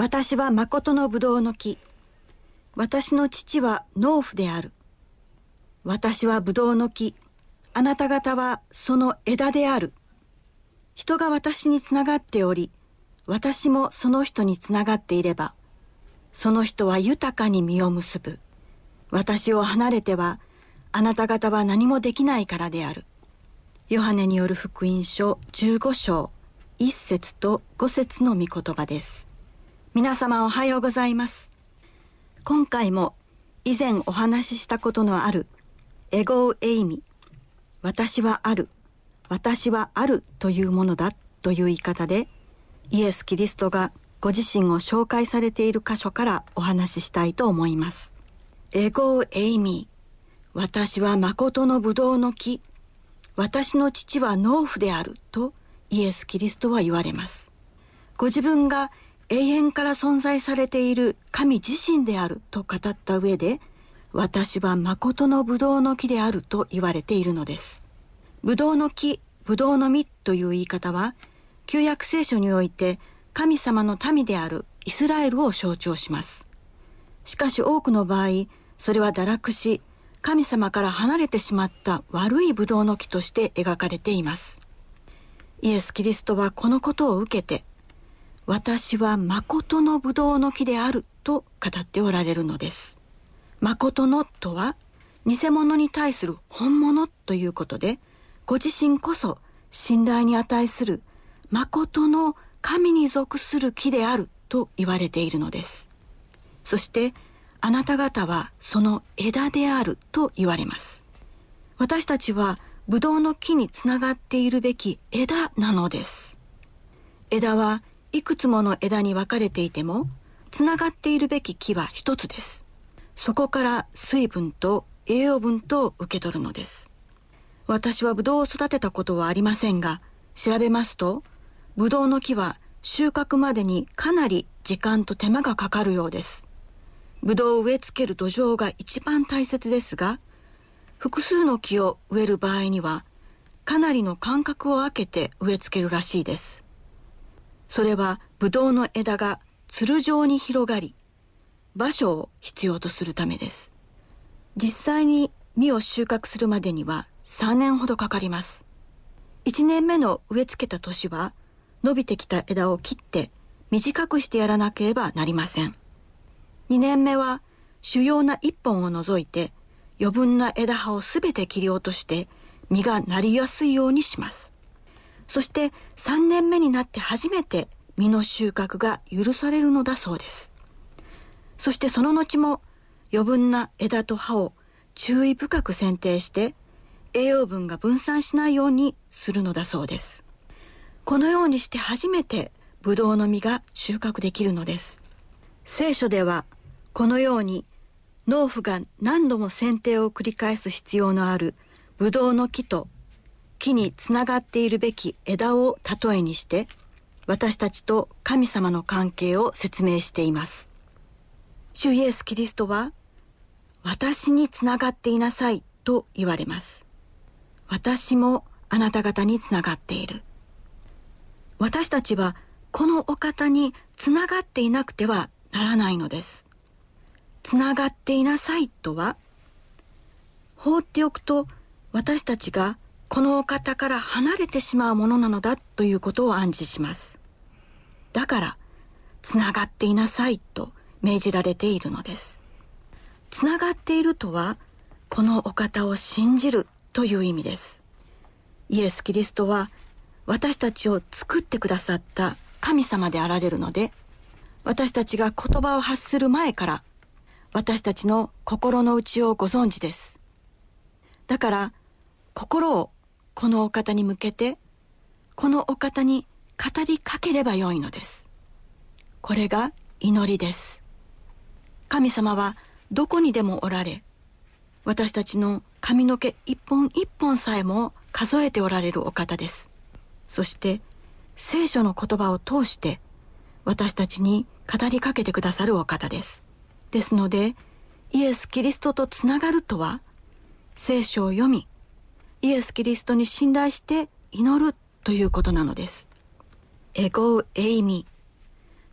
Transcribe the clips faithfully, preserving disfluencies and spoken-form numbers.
私は誠のぶどうの木。私の父は農夫である。私はぶどうの木。あなた方はその枝である。人が私につながっており、私もその人につながっていれば、その人は豊かに実を結ぶ。私を離れては、あなた方は何もできないからである。ヨハネによる福音書じゅうご章、いっ節とご節の御言葉です。皆様おはようございます。今回も以前お話ししたことのあるエゴウエイミ、私はある、私はあるというものだという言い方で、イエス・キリストがご自身を紹介されている箇所からお話ししたいと思います。エゴウエイミ、私は誠のぶどうの木、私の父は農夫であるとイエス・キリストは言われます。ご自分が永遠から存在されている神自身であると語った上で、私は誠のぶどうの木であると言われているのです。ぶどうの木、ぶどうの実という言い方は、旧約聖書において神様の民であるイスラエルを象徴します。しかし多くの場合、それは堕落し、神様から離れてしまった悪いぶどうの木として描かれています。イエス・キリストはこのことを受けて、私は誠のぶどうの木であると語っておられるのです。誠のとは偽物に対する本物ということで、ご自身こそ信頼に値する誠の神に属する木であると言われているのです。そしてあなた方はその枝であると言われます。私たちはぶどうの木につながっているべき枝なのです。枝はいくつもの枝に分かれていても、つながっているべき木は一つです。そこから水分と栄養分とを受け取るのです。私はブドウを育てたことはありませんが、調べますと、ブドウの木は収穫までにかなり時間と手間がかかるようです。ブドウを植え付ける土壌が一番大切ですが、複数の木を植える場合には、かなりの間隔を空けて植え付けるらしいです。それはブドウの枝がつる状に広がり、場所を必要とするためです。実際に実を収穫するまでにはさんねんほどかかります。いちねんめの植え付けた年は、伸びてきた枝を切って短くしてやらなければなりません。にねんめは主要ないっぽんを除いて余分な枝葉をすべて切り落として実がなりやすいようにします。そしてさんねんめになって初めて実の収穫が許されるのだそうです。そしてその後も余分な枝と葉を注意深く剪定して栄養分が分散しないようにするのだそうです。このようにして初めてブドウの実が収穫できるのです。聖書ではこのように農夫が何度も剪定を繰り返す必要のあるブドウの木と木につながっているべき枝を例えにして私たちと神様の関係を説明しています。主イエス・キリストは私につながっていなさいと言われます。私もあなた方につながっている。私たちはこのお方につながっていなくてはならないのです。つながっていなさいとは、放っておくと私たちがこのお方から離れてしまうものなのだということを暗示します。だからつながっていなさいと命じられているのです。つながっているとは、このお方を信じるという意味です。イエス・キリストは私たちを作ってくださった神様であられるので、私たちが言葉を発する前から私たちの心の内をご存知です。だから心をこのお方に向けて、このお方に語りかければよいのです。これが祈りです。神様はどこにでもおられ、私たちの髪の毛一本一本さえも数えておられるお方です。そして聖書の言葉を通して私たちに語りかけてくださるお方です。ですので、イエス・キリストとつながるとは、聖書を読み、イエス・キリストに信頼して祈るということなのです。エゴウエイミ、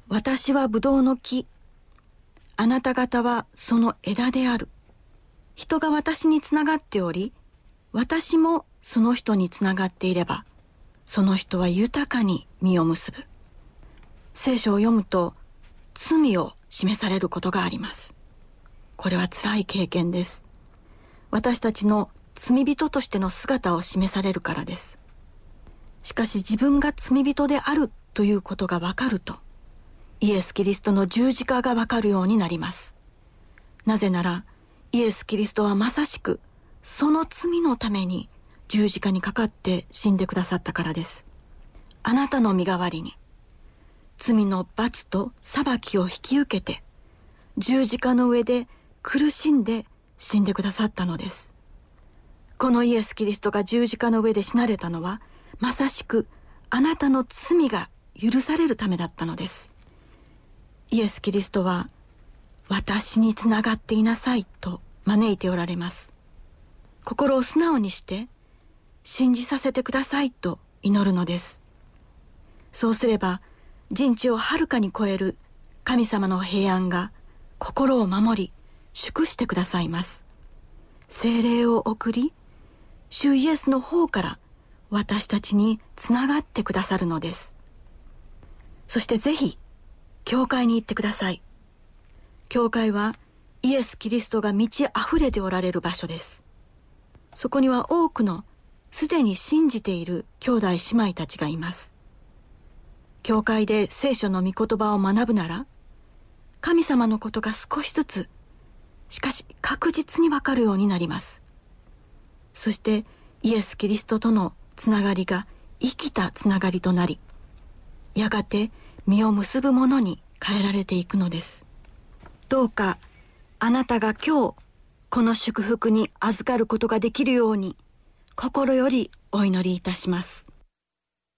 私はブドウの木、あなた方はその枝である。人が私につながっており、私もその人につながっていれば、その人は豊かに実を結ぶ。聖書を読むと、罪を示されることがあります。これは辛い経験です。私たちの罪人としての姿を示されるからです。しかし自分が罪人であるということがわかると、イエス・キリストの十字架がわかるようになります。なぜなら、イエス・キリストはまさしくその罪のために十字架にかかって死んでくださったからです。あなたの身代わりに罪の罰と裁きを引き受けて十字架の上で苦しんで死んでくださったのです。このイエス・キリストが十字架の上で死なれたのはまさしくあなたの罪が許されるためだったのです。イエス・キリストは私につながっていなさいと招いておられます。心を素直にして信じさせてくださいと祈るのです。そうすれば人知をはるかに超える神様の平安が心を守り祝してくださいます。聖霊を送り、主イエスの方から私たちにつながってくださるのです。そしてぜひ教会に行ってください。教会はイエス・キリストが満ち溢れておられる場所です。そこには多くのすでに信じている兄弟姉妹たちがいます。教会で聖書の御言葉を学ぶなら、神様のことが少しずつ、しかし確実にわかるようになります。そしてイエス・キリストとのつながりが生きたつながりとなり、やがて実を結ぶものに変えられていくのです。どうかあなたが今日この祝福に預かることができるように心よりお祈りいたします。